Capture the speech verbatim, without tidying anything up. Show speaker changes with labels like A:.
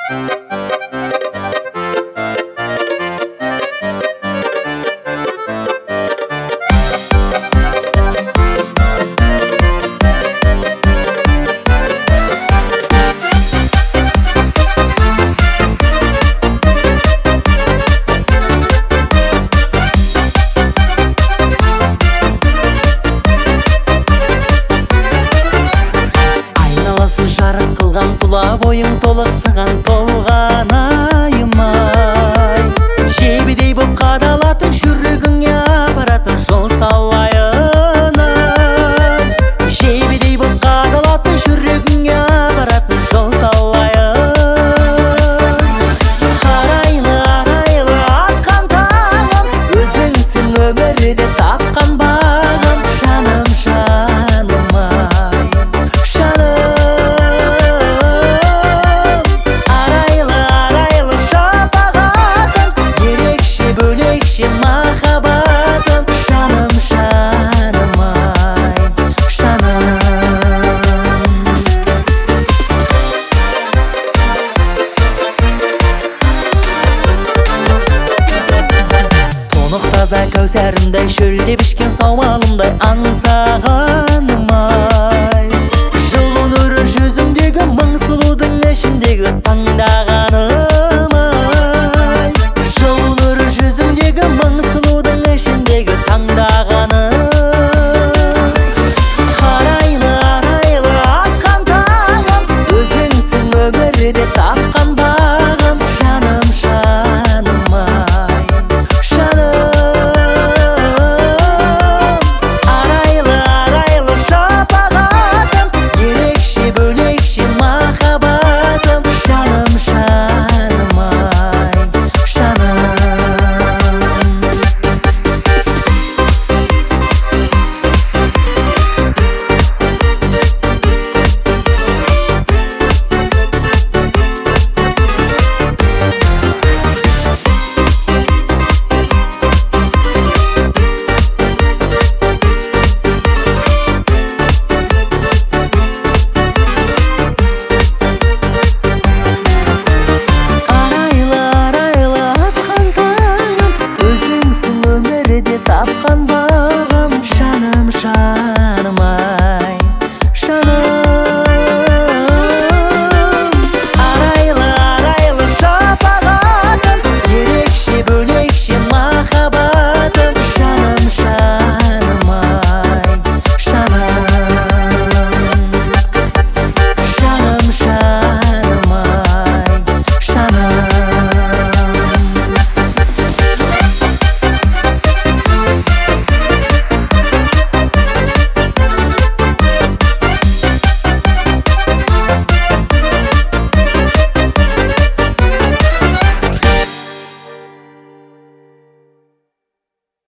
A: жарық қылған тұла бойың толықсыған толған айым-ай, жебедей боп қадалатын жүрегіңе апаратын жол салайын-ай, жебедей боп қадалатын жүрегіңе апаратын жол салайын. Арайлы арайлы атқан таңым, өзіңсің өмірде тапқан бағым, жаным жаным-ай, жаным. Махаббатым, жаным, жаным-ай, жаным. Тұнық таза кәусәрімдай, шөлде пішкен саумалымдай аңсағаным-ай, жылу нұры жүзімдегі мың сұлудың ішіндегі таңдағаным.